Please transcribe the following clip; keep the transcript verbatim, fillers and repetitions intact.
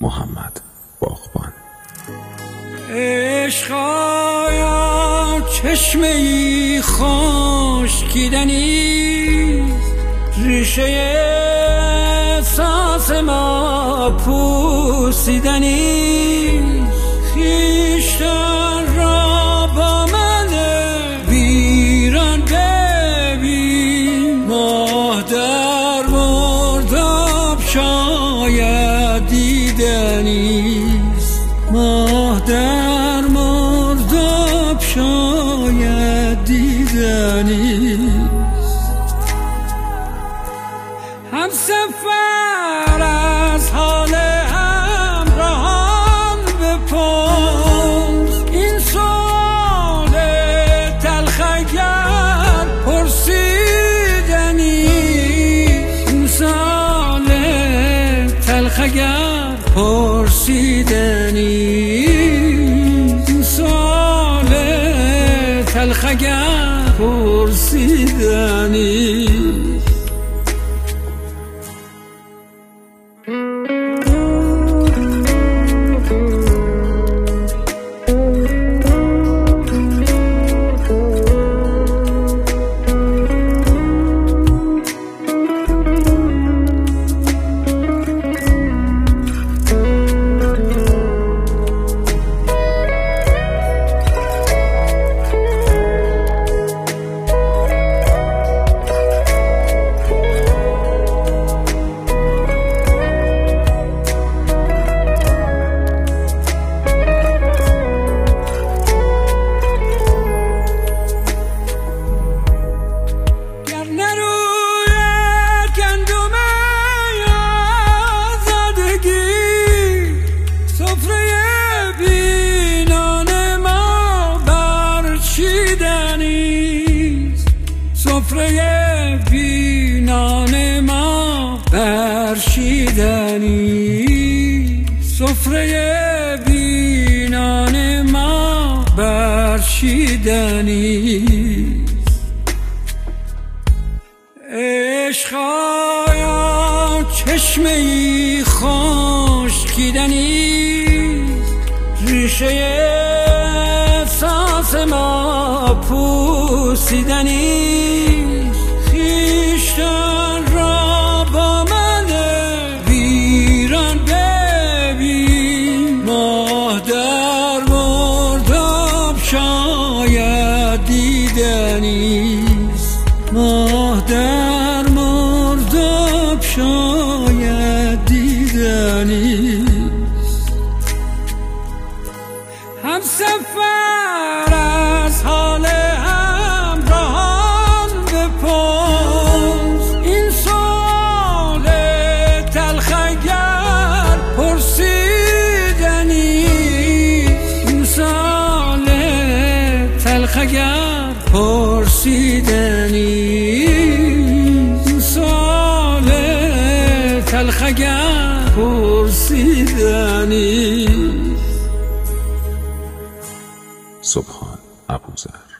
محمد باغبان. عشقایا چشمه‌ای خشکیدنی، ریشه احساس ما پوسیدنی، خویشتن را با من ویران ببین، ماه در مرداب شاید دیدنیست، ماه در مرداب شاید دیدنیست. هم سفر از حال همراهان بپرس، این سؤال تلخ اگر پرسیدنی، این سؤال تلخ اگر پرسیدنی، این سؤال تلخ اگر پرسیدنی. سفره بینان ما برچیدنی، سفره بینان ما برچیدنی. عشقایا چشمه‌ای خشکیدنی، ریشه احساس ما پوسیدنی، خویشتن را با من ویران ببین، ماه در مرداب شاید دیدنیست، ماه در مرداب شاید دیدنیست. هم سفر از حال همراهان بپرس، این سؤال تلخ اگر پرسیدنی، این سؤال تلخ اگر پرسیدنی، این سؤال تلخ اگر پرسیدنی. سبحان ابوذر.